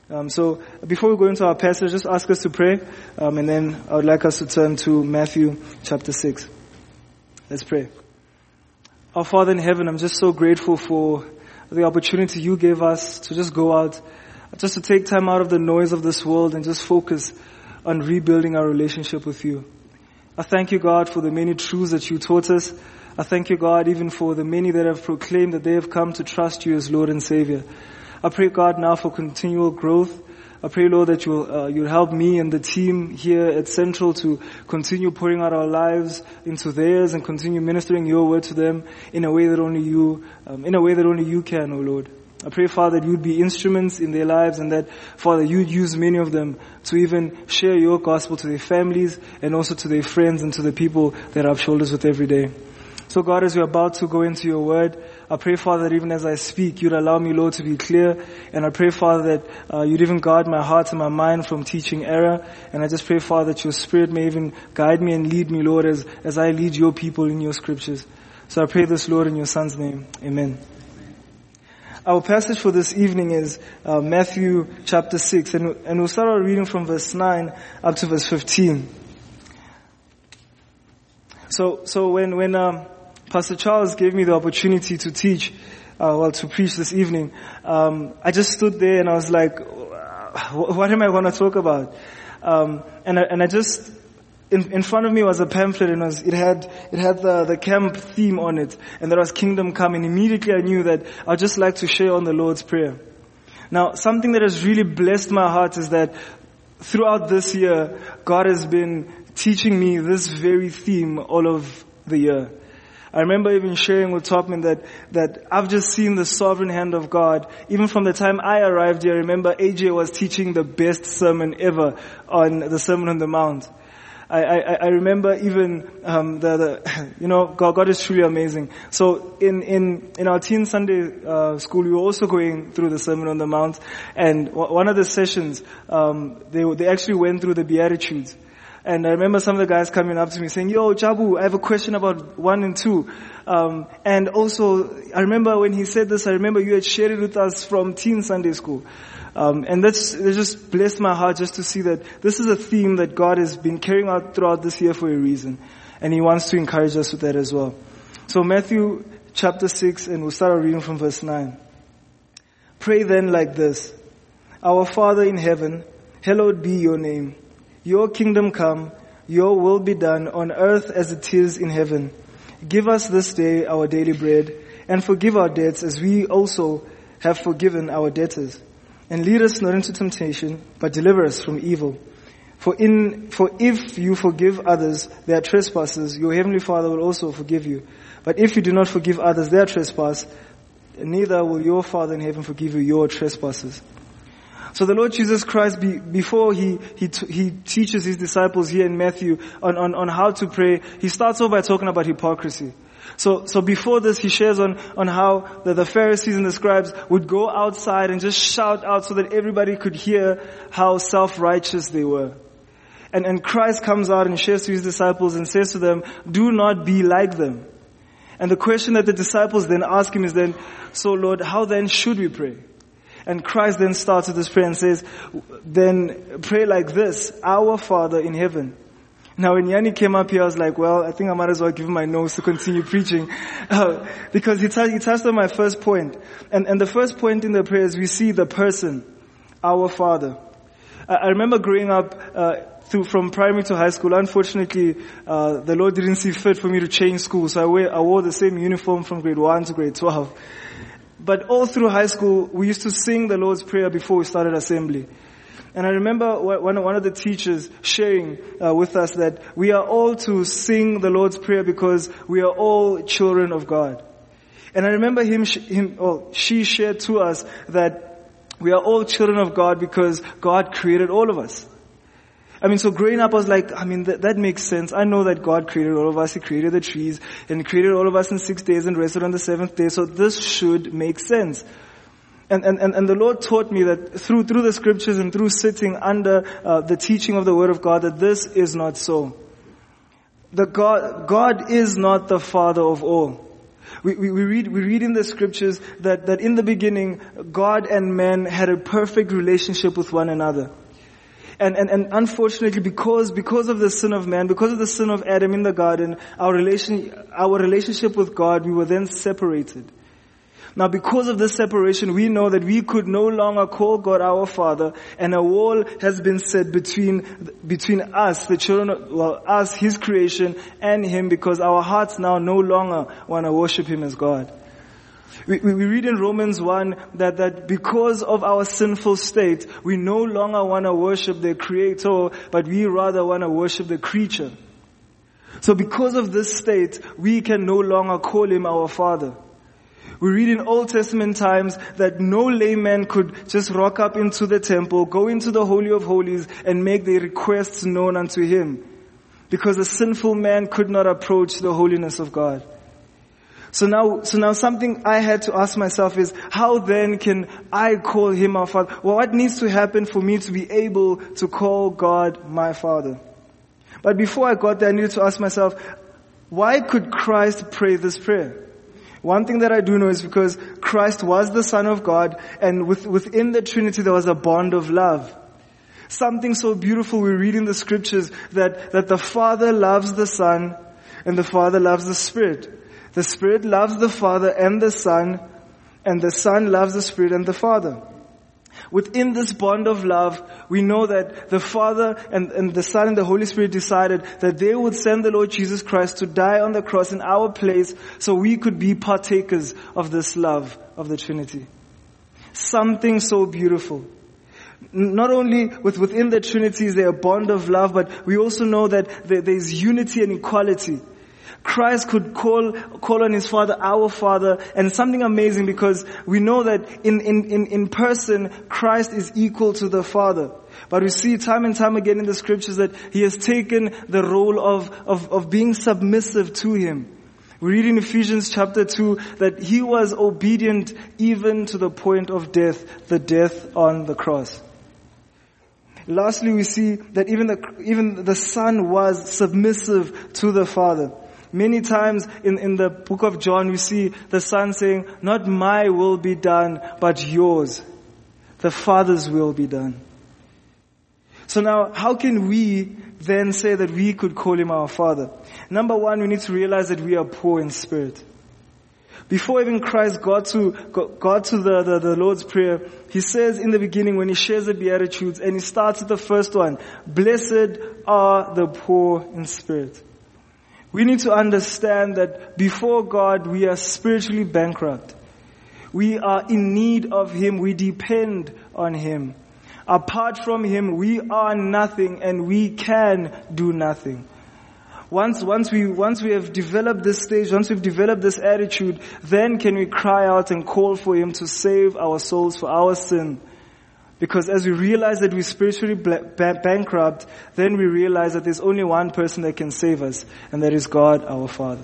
So before we go into our passage, just ask us to pray, and then I would like us to turn to Matthew chapter 6. Let's pray. Our Father in heaven, I'm just so grateful for the opportunity you gave us to just go out, just to take time out of the noise of this world and just focus on rebuilding our relationship with you. I thank you, God, for the many truths that you taught us. I thank you, God, even for the many that have proclaimed that they have come to trust you as Lord and Savior. I pray, God, now for continual growth. I pray, Lord, that you'll help me and the team here at Central to continue pouring out our lives into theirs and continue ministering your word to them in a way that only you can, O Lord. I pray, Father, that you'd be instruments in their lives and that, Father, you'd use many of them to even share your gospel to their families and also to their friends and to the people that I rub shoulders with every day. So God, as we're about to go into your word, I pray, Father, that even as I speak, you'd allow me, Lord, to be clear. And I pray, Father, that you'd even guard my heart and my mind from teaching error. And I just pray, Father, that your Spirit may even guide me and lead me, Lord, as I lead your people in your scriptures. So I pray this, Lord, in your Son's name. Amen. Our passage for this evening is Matthew chapter 6. And we'll start our reading from verse 9 up to verse 15. So when Pastor Charles gave me the opportunity to teach, to preach this evening, I just stood there and I was like, what am I going to talk about? And I just, in front of me was a pamphlet and it had the camp theme on it, and there was Kingdom Come, and immediately I knew that I'd just like to share on the Lord's Prayer. Now, something that has really blessed my heart is that throughout this year, God has been teaching me this very theme all of the year. I remember even sharing with Topman that I've just seen the sovereign hand of God. Even from the time I arrived here, I remember AJ was teaching the best sermon ever on the Sermon on the Mount. I remember even God is truly amazing. So in our teen Sunday school, we were also going through the Sermon on the Mount, and one of the sessions they actually went through the Beatitudes. And I remember some of the guys coming up to me saying, "Yo, Jabu, I have a question about 1 and 2. And also, I remember when he said this, I remember you had shared it with us from teen Sunday school. And it just blessed my heart just to see that this is a theme that God has been carrying out throughout this year for a reason. And He wants to encourage us with that as well. So Matthew chapter 6, and we'll start our reading from verse 9. Pray then like this: Our Father in heaven, hallowed be your name. Your kingdom come, your will be done on earth as it is in heaven. Give us this day our daily bread, and forgive our debts as we also have forgiven our debtors. And lead us not into temptation, but deliver us from evil. For if you forgive others their trespasses, your heavenly Father will also forgive you. But if you do not forgive others their trespass, neither will your Father in heaven forgive you your trespasses. So the Lord Jesus Christ, before he teaches his disciples here in Matthew on how to pray, he starts off by talking about hypocrisy. So before this, he shares on how the Pharisees and the scribes would go outside and just shout out so that everybody could hear how self-righteous they were. And Christ comes out and shares to his disciples and says to them, do not be like them. And the question that the disciples then ask him is then, so Lord, how then should we pray? And Christ then starts with this prayer and says, then pray like this: Our Father in heaven. Now when Yanni came up here, I was like, well, I think I might as well give him my nose to continue preaching. Because he touched on my first point. And the first point in the prayer is we see the person, our Father. I remember growing up from primary to high school. Unfortunately, the Lord didn't see fit for me to change school, so I wore the same uniform from grade 1 to grade 12. But all through high school, we used to sing the Lord's Prayer before we started assembly. And I remember one of the teachers sharing with us that we are all to sing the Lord's Prayer because we are all children of God. And I remember she shared to us that we are all children of God because God created all of us. So growing up, I was like, that makes sense. I know that God created all of us. He created the trees and created all of us in 6 days and rested on the seventh day. So this should make sense. And the Lord taught me that through the scriptures and through sitting under the teaching of the Word of God, that this is not so. God is not the Father of all. We read in the scriptures that in the beginning, God and man had a perfect relationship with one another. And unfortunately, because of the sin of man, because of the sin of Adam in the garden, our relationship with God, we were then separated. Now, because of this separation, we know that we could no longer call God our Father, and a wall has been set between us, the children, us, His creation, and Him, because our hearts now no longer want to worship Him as God. We read in Romans 1 that because of our sinful state, we no longer want to worship the Creator, but we rather want to worship the creature. So because of this state, we can no longer call Him our Father. We read in Old Testament times that no layman could just rock up into the temple, go into the Holy of Holies, and make their requests known unto Him, because a sinful man could not approach the holiness of God. So now something I had to ask myself is, how then can I call Him our Father? Well, what needs to happen for me to be able to call God my Father? But before I got there, I needed to ask myself, why could Christ pray this prayer? One thing that I do know is because Christ was the Son of God, and within the Trinity there was a bond of love. Something so beautiful we read in the scriptures that the Father loves the Son and the Father loves the Spirit. The Spirit loves the Father and the Son loves the Spirit and the Father. Within this bond of love, we know that the Father and the Son and the Holy Spirit decided that they would send the Lord Jesus Christ to die on the cross in our place so we could be partakers of this love of the Trinity. Something so beautiful. Not only within the Trinity is there a bond of love, but we also know that there's unity and equality. Christ could call on His Father, our Father, and something amazing, because we know that in person, Christ is equal to the Father. But we see time and time again in the scriptures that He has taken the role of being submissive to Him. We read in Ephesians chapter 2 that He was obedient even to the point of death, the death on the cross. Lastly, we see that even the Son was submissive to the Father. Many times in the book of John, we see the Son saying, "Not my will be done, but yours." The Father's will be done. So now, how can we then say that we could call Him our Father? Number one, we need to realize that we are poor in spirit. Before even Christ got to the Lord's Prayer, He says in the beginning when He shares the Beatitudes, and He starts with the first one, "Blessed are the poor in spirit." We need to understand that before God, we are spiritually bankrupt. We are in need of Him. We depend on Him. Apart from Him, we are nothing and we can do nothing. Once we have developed this stage, once we've developed this attitude, then can we cry out and call for Him to save our souls for our sin. Because as we realize that we're spiritually bankrupt, then we realize that there's only one person that can save us, and that is God, our Father.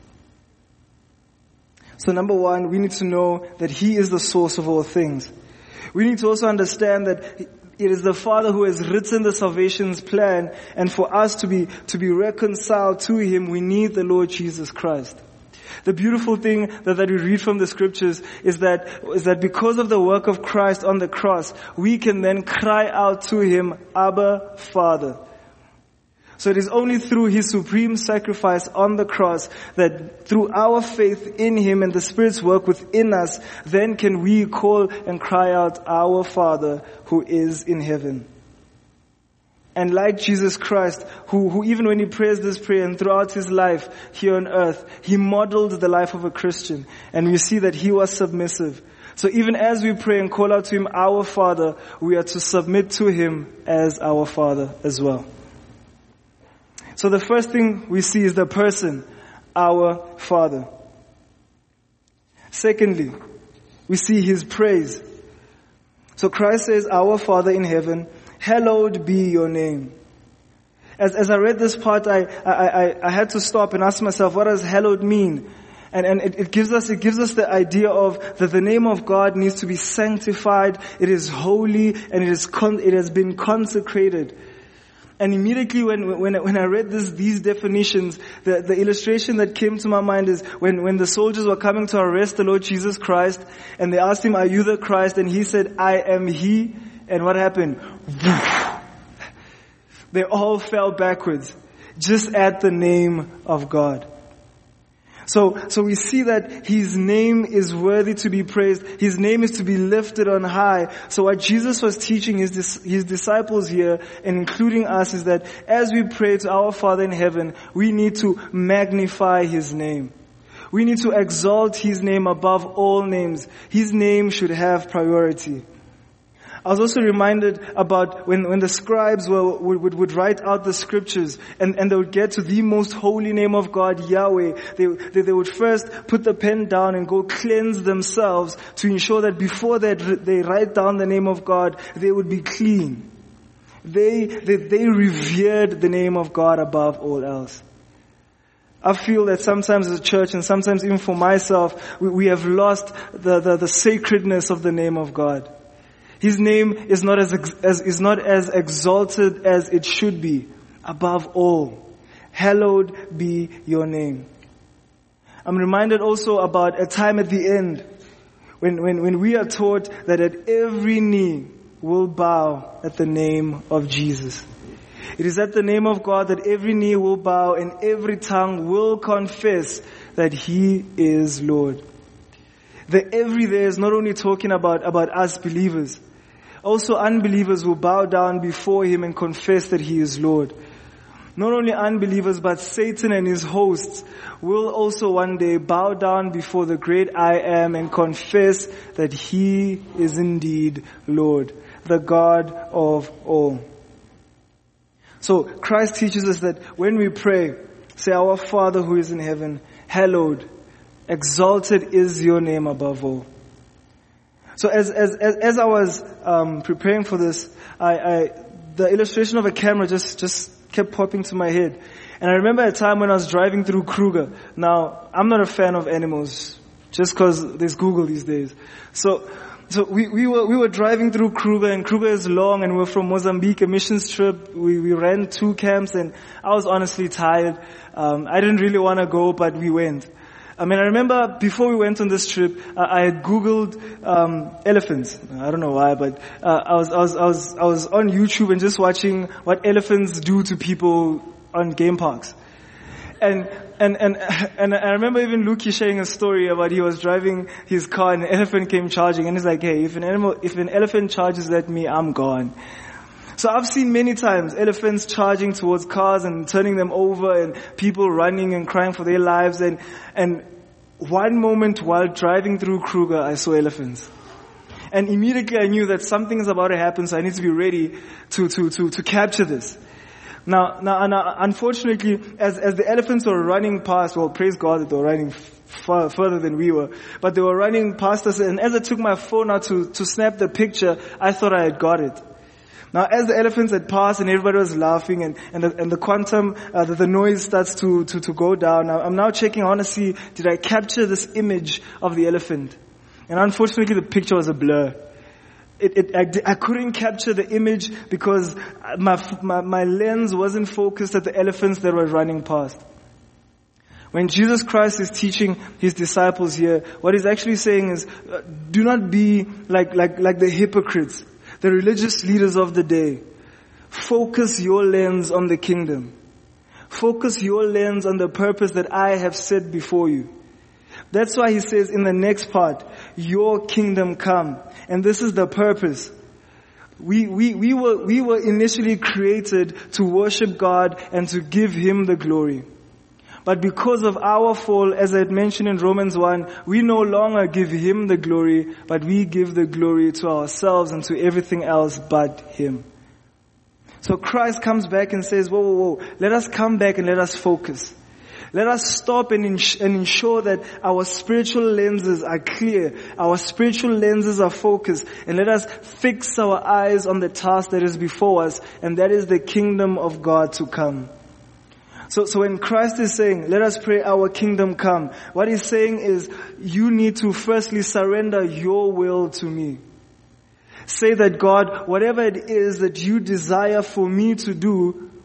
So number one, we need to know that He is the source of all things. We need to also understand that it is the Father who has written the salvation's plan, and for us to be reconciled to Him, we need the Lord Jesus Christ. The beautiful thing that we read from the scriptures is that because of the work of Christ on the cross, we can then cry out to Him, "Abba, Father." So it is only through His supreme sacrifice on the cross that through our faith in Him and the Spirit's work within us, then can we call and cry out, "Our Father who is in heaven." And like Jesus Christ, who even when He prays this prayer and throughout His life here on earth, He modeled the life of a Christian. And we see that He was submissive. So even as we pray and call out to Him, "Our Father," we are to submit to Him as our Father as well. So the first thing we see is the person, our Father. Secondly, we see His praise. So Christ says, "Our Father in heaven, hallowed be your name." As I read this part, I had to stop and ask myself, what does hallowed mean? And it gives us the idea of that the name of God needs to be sanctified. It is holy and it has been consecrated. And immediately when I read these definitions, the illustration that came to my mind is when the soldiers were coming to arrest the Lord Jesus Christ, and they asked him, "Are you the Christ?" And he said, "I am he." And what happened? They all fell backwards, just at the name of God. So we see that His name is worthy to be praised. His name is to be lifted on high. So what Jesus was teaching His disciples here, and including us, is that as we pray to our Father in heaven, we need to magnify His name. We need to exalt His name above all names. His name should have priority. I was also reminded about when the scribes would write out the scriptures and they would get to the most holy name of God, Yahweh. They would first put the pen down and go cleanse themselves to ensure that before they write down the name of God, they would be clean. They revered the name of God above all else. I feel that sometimes as a church, and sometimes even for myself, we have lost the sacredness of the name of God. His name is not as exalted as it should be. Above all, hallowed be your name. I'm reminded also about a time at the end when we are taught that at every knee will bow at the name of Jesus. It is at the name of God that every knee will bow and every tongue will confess that He is Lord. The every there is not only talking about us believers. Also unbelievers will bow down before Him and confess that He is Lord. Not only unbelievers, but Satan and his hosts will also one day bow down before the great I Am and confess that He is indeed Lord, the God of all. So Christ teaches us that when we pray, say, "Our Father who is in heaven, hallowed, exalted is your name above all." So as I was preparing for this, the illustration of a camera just kept popping to my head. And I remember a time when I was driving through Kruger. Now, I'm not a fan of animals, just because there's Google these days. So we were driving through Kruger, and Kruger is long, and we're from Mozambique, a missions trip. We ran 2 camps, and I was honestly tired. I didn't really want to go, but we went. I remember before we went on this trip, I had Googled elephants. I don't know why, but I was on YouTube and just watching what elephants do to people on game parks. And I remember even Luki sharing a story about he was driving his car and an elephant came charging, and he's like, "Hey, if an elephant charges at me, I'm gone." So I've seen many times elephants charging towards cars and turning them over, and people running and crying for their lives. And one moment while driving through Kruger, I saw elephants. And immediately I knew that something is about to happen, so I need to be ready to capture this. Now, unfortunately, as the elephants were running past, well, praise God that they were running further than we were, but they were running past us, and as I took my phone out to snap the picture, I thought I had got it. Now, as the elephants had passed and everybody was laughing and the quantum, the noise starts to go down, I'm now checking, I want to see, did I capture this image of the elephant? And unfortunately, the picture was a blur. I couldn't capture the image because my lens wasn't focused at the elephants that were running past. When Jesus Christ is teaching His disciples here, what He's actually saying is, do not be like the hypocrites, the religious leaders of the day. Focus your lens on the kingdom. Focus your lens on the purpose that I have set before you. That's why He says in the next part, your kingdom come. And this is the purpose. We were initially created to worship God and to give Him the glory. But because of our fall, as I had mentioned in Romans 1, we no longer give Him the glory, but we give the glory to ourselves and to everything else but Him. So Christ comes back and says, whoa, let us come back and let us focus. Let us stop and ensure that our spiritual lenses are clear, our spiritual lenses are focused, and let us fix our eyes on the task that is before us, and that is the kingdom of God to come. So when Christ is saying, let us pray our kingdom come, what He's saying is, you need to firstly surrender your will to me. Say that, God, whatever it is that you desire for me to do,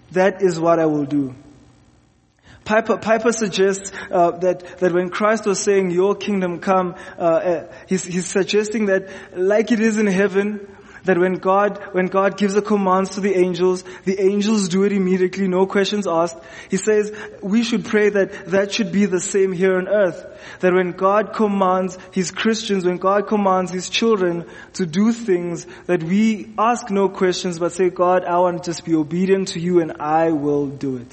that is what I will do. Piper suggests that when Christ was saying, your kingdom come, he's suggesting that like it is in heaven, that when God gives a command to the angels do it immediately, no questions asked. He says we should pray that should be the same here on earth. That when God commands His Christians, when God commands His children to do things, that we ask no questions but say, God, I want to just be obedient to you and I will do it.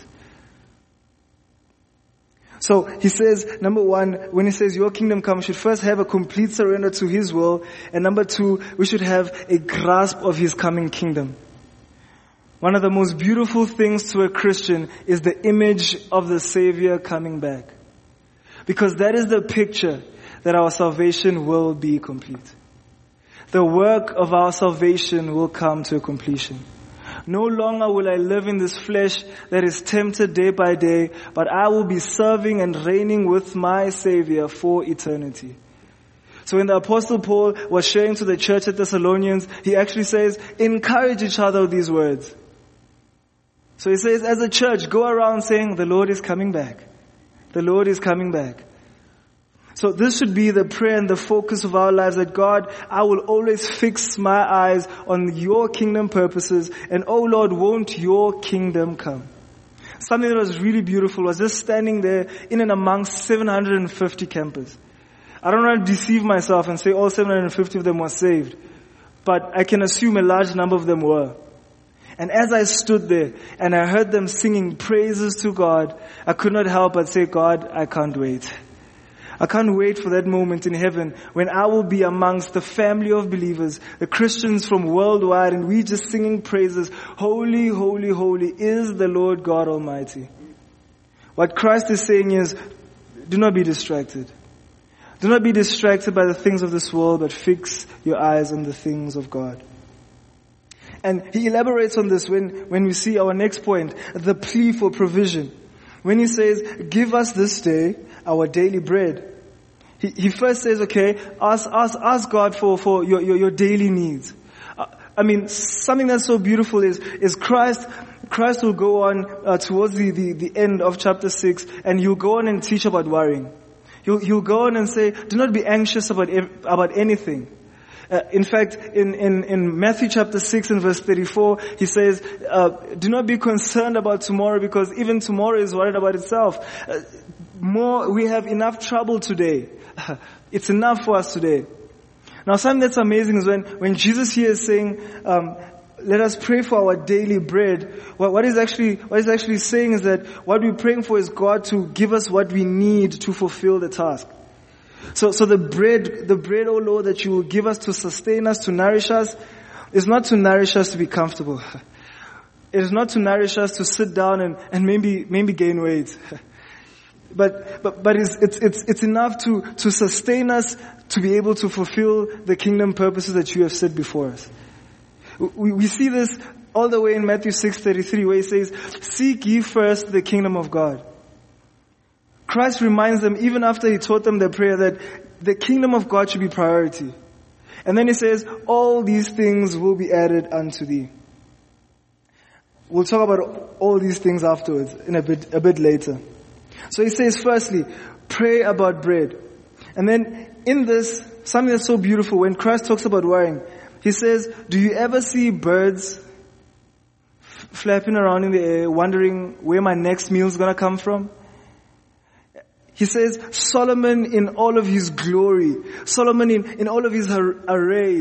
So he says, number one, when he says your kingdom come, we should first have a complete surrender to His will. And number two, we should have a grasp of His coming kingdom. One of the most beautiful things to a Christian is the image of the Savior coming back. Because that is the picture that our salvation will be complete. The work of our salvation will come to a completion. No longer will I live in this flesh that is tempted day by day, but I will be serving and reigning with my Savior for eternity. So when the Apostle Paul was sharing to the church at Thessalonians, he actually says, encourage each other with these words. So he says, as a church, go around saying, the Lord is coming back. The Lord is coming back. So this should be the prayer and the focus of our lives, that God, I will always fix my eyes on your kingdom purposes, and oh Lord, won't your kingdom come? Something that was really beautiful was just standing there in and amongst 750 campers. I don't want to deceive myself and say all 750 of them were saved, but I can assume a large number of them were. And as I stood there and I heard them singing praises to God, I could not help but say, God, I can't wait. I can't wait for that moment in heaven when I will be amongst the family of believers, the Christians from worldwide, and we just singing praises. Holy, holy, holy is the Lord God Almighty. What Christ is saying is, do not be distracted. Do not be distracted by the things of this world, but fix your eyes on the things of God. And he elaborates on this when we see our next point, the plea for provision. When he says, give us this day our daily bread. He first says, okay, ask God for your daily needs. I mean, something that's so beautiful is Christ will go on towards the end of chapter 6, and he'll go on and teach about worrying. He'll go on and say, do not be anxious about anything. In fact, in Matthew chapter 6 and verse 34, he says, do not be concerned about tomorrow, because even tomorrow is worried about itself. We have enough trouble today. It's enough for us today. Now, something that's amazing is when Jesus here is saying, let us pray for our daily bread. What he's actually saying is that what we're praying for is God to give us what we need to fulfill the task. So the bread, oh Lord, that you will give us to sustain us, to nourish us, is not to nourish us to be comfortable. It is not to nourish us to sit down and maybe gain weight. But it's enough to sustain us to be able to fulfill the kingdom purposes that you have set before us. We see this all the way in Matthew 6:33, where he says, seek ye first the kingdom of God. Christ reminds them, even after he taught them their prayer, that the kingdom of God should be priority. And then he says, all these things will be added unto thee. We'll talk about all these things afterwards, in a bit later. So he says, firstly, pray about bread. And then in this, something that's so beautiful, when Christ talks about worrying, he says, do you ever see birds flapping around in the air, wondering where my next meal is going to come from? He says, Solomon in all of his glory, Solomon in all of his array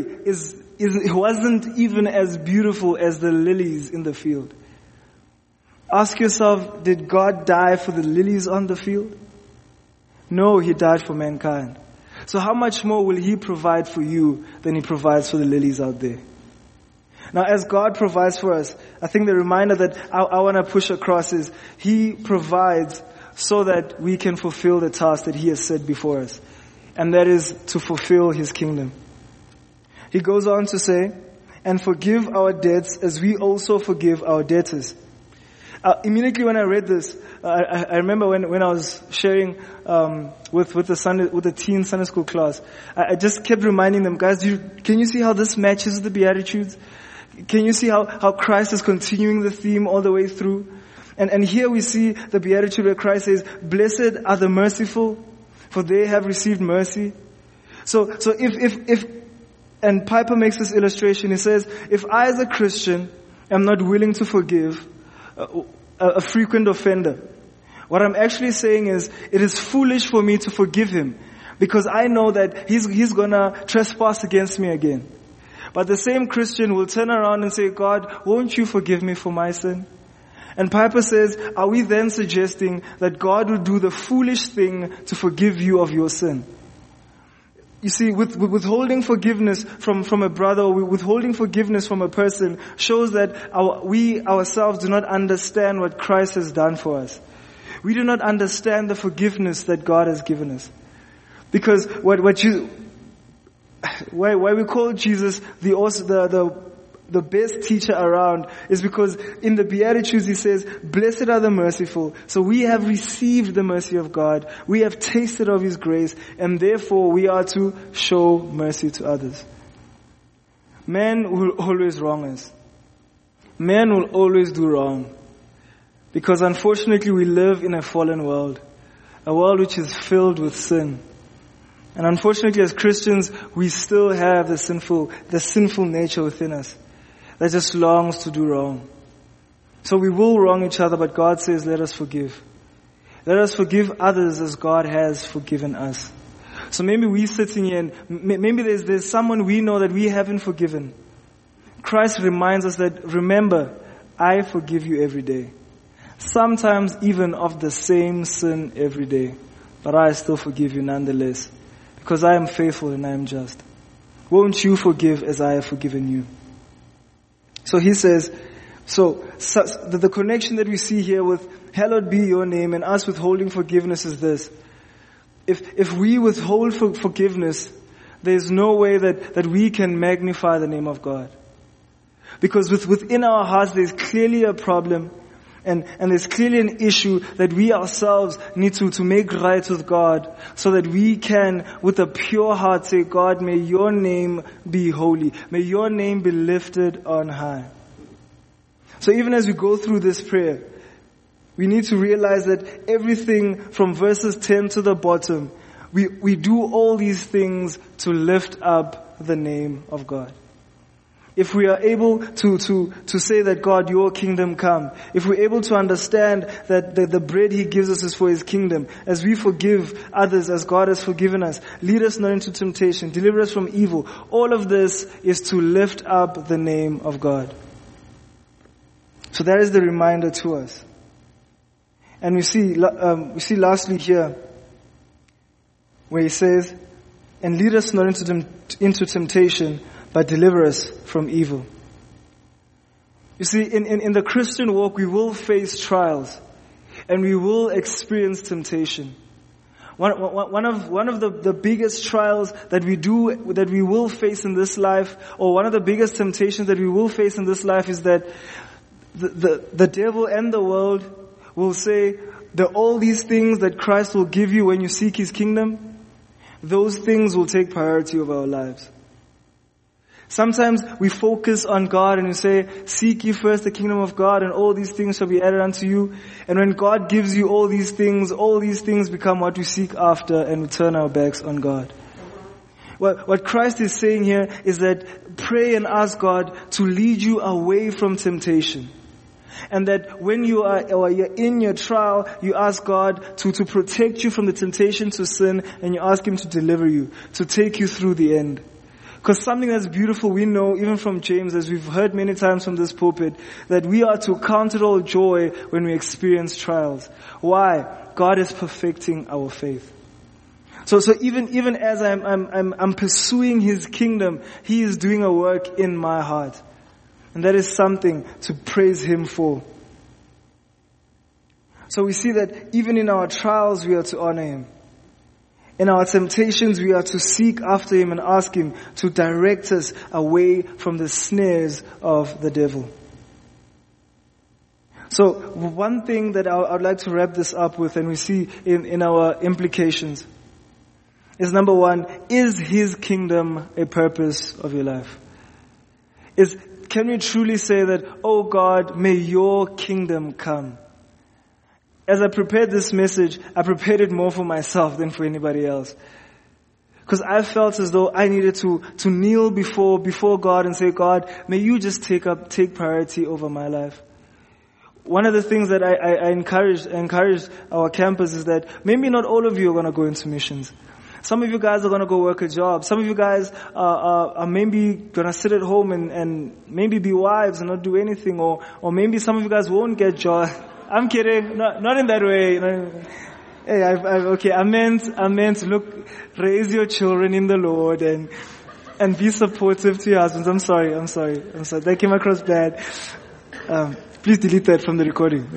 wasn't even as beautiful as the lilies in the field. Ask yourself, did God die for the lilies on the field? No, He died for mankind. So how much more will He provide for you than He provides for the lilies out there? Now, as God provides for us, I think the reminder that I want to push across is He provides so that we can fulfill the task that He has set before us. And that is to fulfill His kingdom. He goes on to say, and forgive our debts as we also forgive our debtors. Immediately when I read this, I remember when I was sharing with the teen Sunday school class, I just kept reminding them, guys, can you see how this matches the Beatitudes? Can you see how Christ is continuing the theme all the way through? And here we see the Beatitude where Christ says, blessed are the merciful, for they have received mercy. So if and Piper makes this illustration, he says, if I as a Christian am not willing to forgive a frequent offender, what I'm actually saying is, it is foolish for me to forgive him, because I know that he's gonna trespass against me again. But the same Christian will turn around and say, God, won't you forgive me for my sin? And Piper says, are we then suggesting that God will do the foolish thing to forgive you of your sin? You see, withholding forgiveness from a brother, or withholding forgiveness from a person shows that we ourselves do not understand what Christ has done for us. We do not understand the forgiveness that God has given us. Because why we call Jesus the best teacher around is because in the Beatitudes he says, blessed are the merciful. So we have received the mercy of God. We have tasted of His grace, and therefore we are to show mercy to others. Man will always wrong us. Man will always do wrong. Because unfortunately we live in a fallen world. A world which is filled with sin. And unfortunately as Christians, we still have the sinful nature within us that just longs to do wrong. So we will wrong each other, but God says, let us forgive. Let us forgive others as God has forgiven us. So maybe we sitting here and maybe there's someone we know that we haven't forgiven. Christ reminds us that, remember, I forgive you every day. Sometimes even of the same sin every day. But I still forgive you nonetheless. Because I am faithful and I am just. Won't you forgive as I have forgiven you? So he says, the connection that we see here with hallowed be your name and us withholding forgiveness is this. If we withhold forgiveness, there's no way that we can magnify the name of God. Because within our hearts there's clearly a problem and there's clearly an issue that we ourselves need to make right with God so that we can, with a pure heart, say, God, may your name be holy. May your name be lifted on high. So even as we go through this prayer, we need to realize that everything from verses 10 to the bottom, we do all these things to lift up the name of God. If we are able to say that, God, your kingdom come. If we're able to understand that the bread He gives us is for His kingdom. As we forgive others as God has forgiven us. Lead us not into temptation. Deliver us from evil. All of this is to lift up the name of God. So that is the reminder to us. And we see lastly here where He says, and lead us not into temptation, but deliver us from evil. You see, in the Christian walk, we will face trials, and we will experience temptation. One of the biggest trials that we will face in this life, or one of the biggest temptations that we will face in this life, is that the devil and the world will say that all these things that Christ will give you when you seek His kingdom, those things will take priority over our lives. Sometimes we focus on God and we say, seek ye first the kingdom of God and all these things shall be added unto you. And when God gives you all these things become what we seek after and we turn our backs on God. What Christ is saying here is that pray and ask God to lead you away from temptation. And that when you're in your trial, you ask God to protect you from the temptation to sin, and you ask Him to deliver you, to take you through the end. Because something that's beautiful, we know even from James, as we've heard many times from this pulpit, that we are to count it all joy when we experience trials. Why? God is perfecting our faith. So even as I'm pursuing His kingdom, He is doing a work in my heart. And that is something to praise Him for. So we see that even in our trials, we are to honor Him. In our temptations, we are to seek after Him and ask Him to direct us away from the snares of the devil. So one thing that I'd like to wrap this up with, and we see in our implications, is number one, is His kingdom a purpose of your life? can we truly say that, oh God, may your kingdom come? As I prepared this message, I prepared it more for myself than for anybody else. Because I felt as though I needed to kneel before God and say, God, may you just take priority over my life. One of the things that I encouraged our campus is that maybe not all of you are going to go into missions. Some of you guys are going to go work a job. Some of you guys are maybe going to sit at home and maybe be wives and not do anything. Or maybe some of you guys won't get jobs. I'm kidding. Not in that way. Hey, okay. I meant, look, raise your children in the Lord and be supportive to your husbands. I'm sorry. That came across bad. Please delete that from the recording.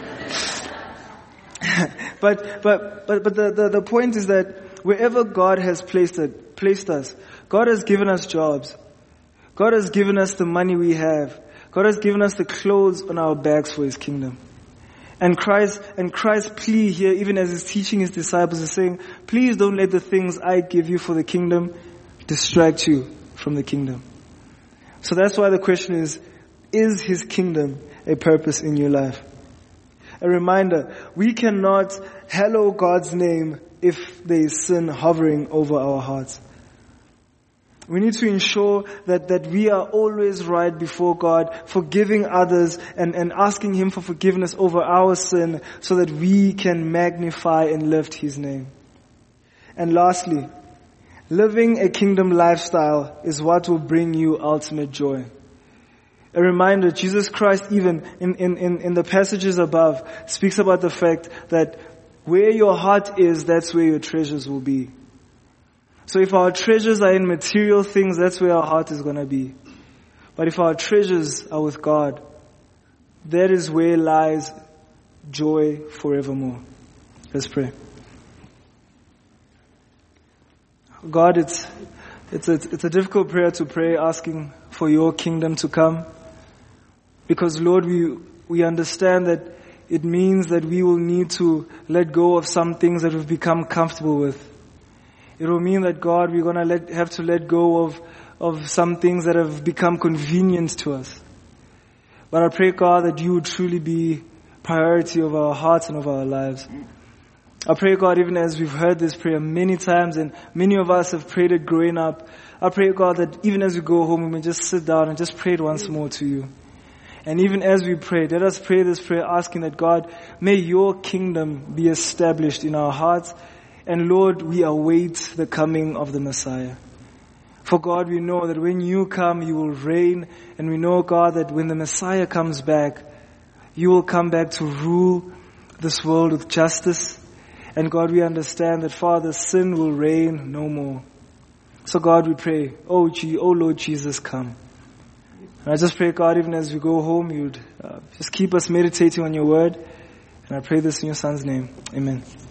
But the point is that wherever God has placed us, God has given us jobs. God has given us the money we have. God has given us the clothes on our backs for His kingdom. And Christ's plea here, even as He's teaching His disciples, is saying, please don't let the things I give you for the kingdom distract you from the kingdom. So that's why the question is His kingdom a purpose in your life? A reminder, we cannot hallow God's name if there is sin hovering over our hearts. We need to ensure that we are always right before God, forgiving others and asking Him for forgiveness over our sin so that we can magnify and lift His name. And lastly, living a kingdom lifestyle is what will bring you ultimate joy. A reminder, Jesus Christ, even in the passages above, speaks about the fact that where your heart is, that's where your treasures will be. So if our treasures are in material things, that's where our heart is going to be. But if our treasures are with God, that is where lies joy forevermore. Let's pray. God, it's a difficult prayer to pray, asking for your kingdom to come. Because Lord, we understand that it means that we will need to let go of some things that we've become comfortable with. It will mean that, God, we're going to have to let go of some things that have become convenient to us. But I pray, God, that you would truly be priority of our hearts and of our lives. I pray, God, even as we've heard this prayer many times and many of us have prayed it growing up, I pray, God, that even as we go home, we may just sit down and just pray it once more to you. And even as we pray, let us pray this prayer asking that, God, may your kingdom be established in our hearts. And Lord, we await the coming of the Messiah. For God, we know that when you come, you will reign. And we know, God, that when the Messiah comes back, you will come back to rule this world with justice. And God, we understand that, Father, sin will reign no more. So God, we pray, oh Lord Jesus, come. And I just pray, God, even as we go home, you'd just keep us meditating on your word. And I pray this in your Son's name. Amen.